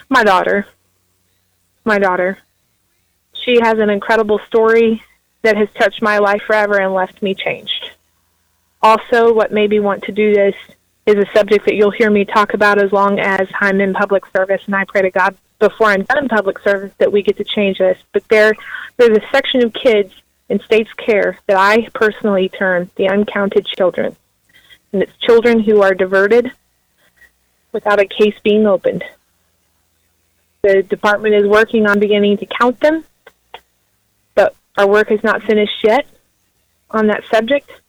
My daughter. My daughter. She has an incredible story that has touched my life forever and left me changed. Also, what made me want to do this is a subject that you'll hear me talk about as long as I'm in public service, and I pray to God before I'm done in public service that we get to change this. But there's a section of kids in state's care that I personally term the uncounted children. And it's children who are diverted without a case being opened. The department is working on beginning to count them, but our work is not finished yet on that subject.